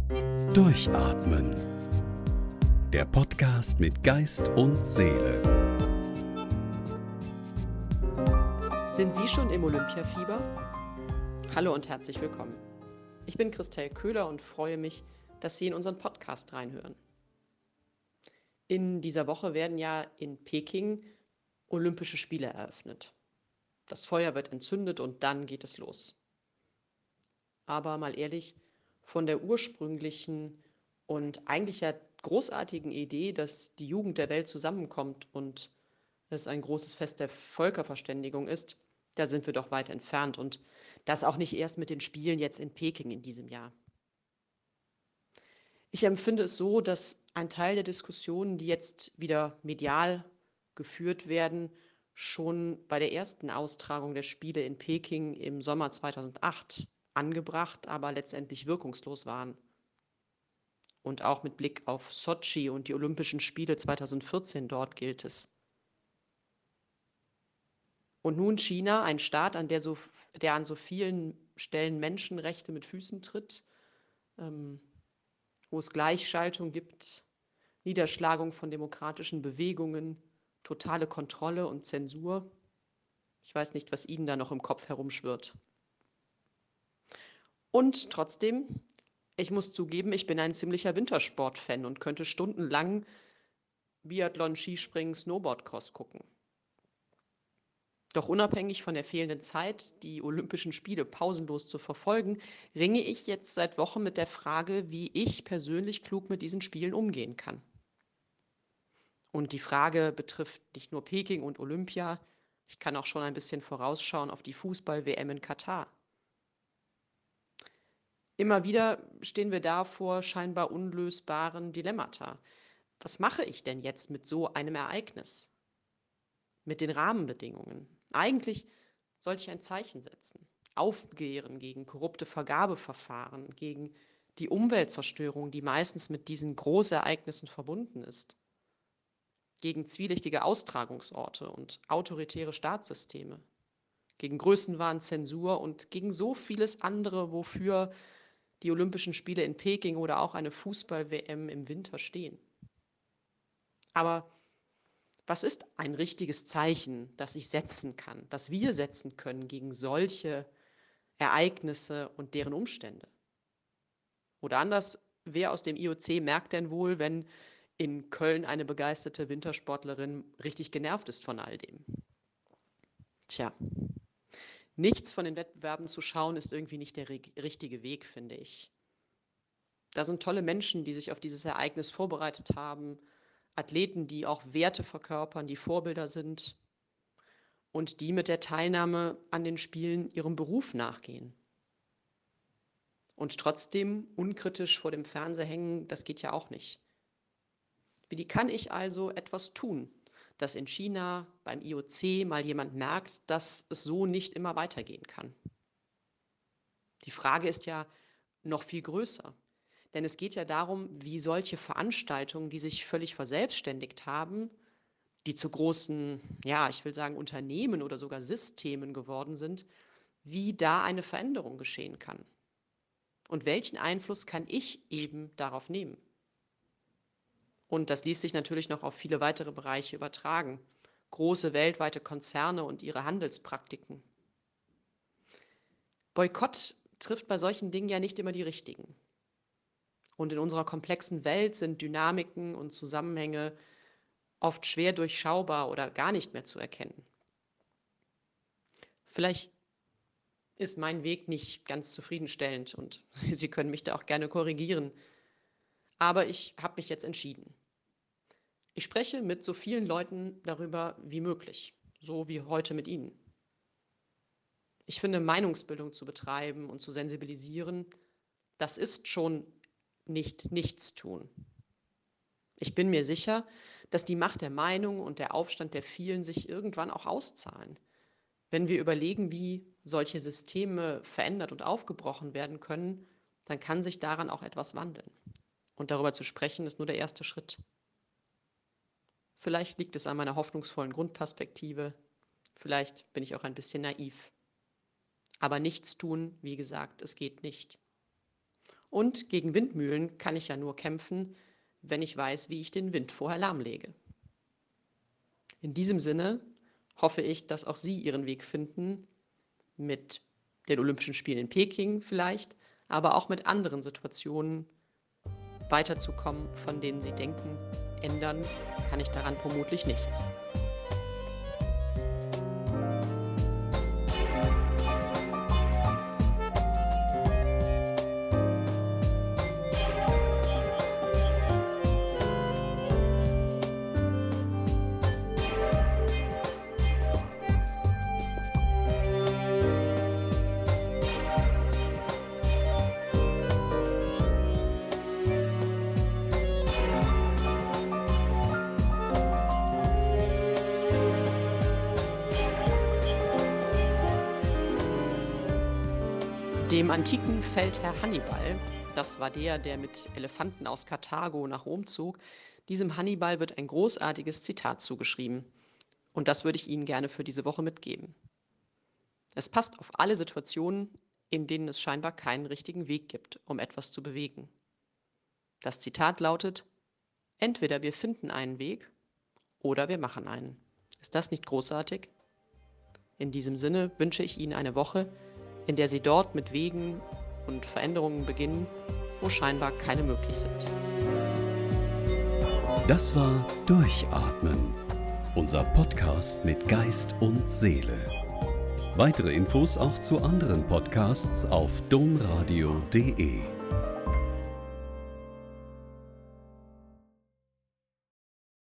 Durchatmen. Der Podcast mit Geist und Seele. Sind Sie schon im Olympiafieber? Hallo und herzlich willkommen. Ich bin Christel Köhler und freue mich, dass Sie in unseren Podcast reinhören. In dieser Woche werden ja in Peking Olympische Spiele eröffnet. Das Feuer wird entzündet und dann geht es los. Aber mal ehrlich, von der ursprünglichen und eigentlich ja großartigen Idee, dass die Jugend der Welt zusammenkommt und es ein großes Fest der Völkerverständigung ist, da sind wir doch weit entfernt und das auch nicht erst mit den Spielen jetzt in Peking in diesem Jahr. Ich empfinde es so, dass ein Teil der Diskussionen, die jetzt wieder medial geführt werden, schon bei der ersten Austragung der Spiele in Peking im Sommer 2008 angebracht, aber letztendlich wirkungslos waren. Und auch mit Blick auf Sotschi und die Olympischen Spiele 2014 dort gilt es. Und nun China, ein Staat, der an so vielen Stellen Menschenrechte mit Füßen tritt, wo es Gleichschaltung gibt, Niederschlagung von demokratischen Bewegungen, totale Kontrolle und Zensur. Ich weiß nicht, was Ihnen da noch im Kopf herumschwirrt. Und trotzdem, ich muss zugeben, ich bin ein ziemlicher Wintersport-Fan und könnte stundenlang Biathlon, Skispringen, Snowboardcross gucken. Doch unabhängig von der fehlenden Zeit, die Olympischen Spiele pausenlos zu verfolgen, ringe ich jetzt seit Wochen mit der Frage, wie ich persönlich klug mit diesen Spielen umgehen kann. Und die Frage betrifft nicht nur Peking und Olympia, ich kann auch schon ein bisschen vorausschauen auf die Fußball-WM in Katar. Immer wieder stehen wir da vor scheinbar unlösbaren Dilemmata. Was mache ich denn jetzt mit so einem Ereignis? Mit den Rahmenbedingungen? Eigentlich sollte ich ein Zeichen setzen, aufbegehren gegen korrupte Vergabeverfahren, gegen die Umweltzerstörung, die meistens mit diesen Großereignissen verbunden ist, gegen zwielichtige Austragungsorte und autoritäre Staatssysteme, gegen Größenwahn, Zensur und gegen so vieles andere, wofür die Olympischen Spiele in Peking oder auch eine Fußball-WM im Winter stehen. Aber was ist ein richtiges Zeichen, das ich setzen kann, das wir setzen können gegen solche Ereignisse und deren Umstände? Oder anders, wer aus dem IOC merkt denn wohl, wenn in Köln eine begeisterte Wintersportlerin richtig genervt ist von all dem? Tja, nichts von den Wettbewerben zu schauen, ist irgendwie nicht der richtige Weg, finde ich. Da sind tolle Menschen, die sich auf dieses Ereignis vorbereitet haben, Athleten, die auch Werte verkörpern, die Vorbilder sind und die mit der Teilnahme an den Spielen ihrem Beruf nachgehen. Und trotzdem unkritisch vor dem Fernseher hängen, das geht ja auch nicht. Wie kann ich also etwas tun, dass in China beim IOC mal jemand merkt, dass es so nicht immer weitergehen kann? Die Frage ist ja noch viel größer. Denn es geht ja darum, wie solche Veranstaltungen, die sich völlig verselbstständigt haben, die zu großen, ja, ich will sagen, Unternehmen oder sogar Systemen geworden sind, wie da eine Veränderung geschehen kann. Und welchen Einfluss kann ich eben darauf nehmen? Und das ließ sich natürlich noch auf viele weitere Bereiche übertragen. Große weltweite Konzerne und ihre Handelspraktiken. Boykott trifft bei solchen Dingen ja nicht immer die richtigen. Und in unserer komplexen Welt sind Dynamiken und Zusammenhänge oft schwer durchschaubar oder gar nicht mehr zu erkennen. Vielleicht ist mein Weg nicht ganz zufriedenstellend und Sie können mich da auch gerne korrigieren. Aber ich habe mich jetzt entschieden. Ich spreche mit so vielen Leuten darüber wie möglich, so wie heute mit Ihnen. Ich finde, Meinungsbildung zu betreiben und zu sensibilisieren, das ist schon nicht Nichtstun. Ich bin mir sicher, dass die Macht der Meinung und der Aufstand der vielen sich irgendwann auch auszahlen. Wenn wir überlegen, wie solche Systeme verändert und aufgebrochen werden können, dann kann sich daran auch etwas wandeln. Und darüber zu sprechen, ist nur der erste Schritt. Vielleicht liegt es an meiner hoffnungsvollen Grundperspektive, vielleicht bin ich auch ein bisschen naiv. Aber nichts tun, wie gesagt, es geht nicht. Und gegen Windmühlen kann ich ja nur kämpfen, wenn ich weiß, wie ich den Wind vorher lahmlege. In diesem Sinne hoffe ich, dass auch Sie Ihren Weg finden, mit den Olympischen Spielen in Peking vielleicht, aber auch mit anderen Situationen weiterzukommen, von denen Sie denken, ändern kann ich daran vermutlich nichts. Dem antiken Feldherr Hannibal, das war der mit Elefanten aus Karthago nach Rom zog, diesem Hannibal wird ein großartiges Zitat zugeschrieben. Und das würde ich Ihnen gerne für diese Woche mitgeben. Es passt auf alle Situationen, in denen es scheinbar keinen richtigen Weg gibt, um etwas zu bewegen. Das Zitat lautet: Entweder wir finden einen Weg oder wir machen einen. Ist das nicht großartig? In diesem Sinne wünsche ich Ihnen eine Woche, in der Sie dort mit Wegen und Veränderungen beginnen, wo scheinbar keine möglich sind. Das war Durchatmen, unser Podcast mit Geist und Seele. Weitere Infos auch zu anderen Podcasts auf domradio.de.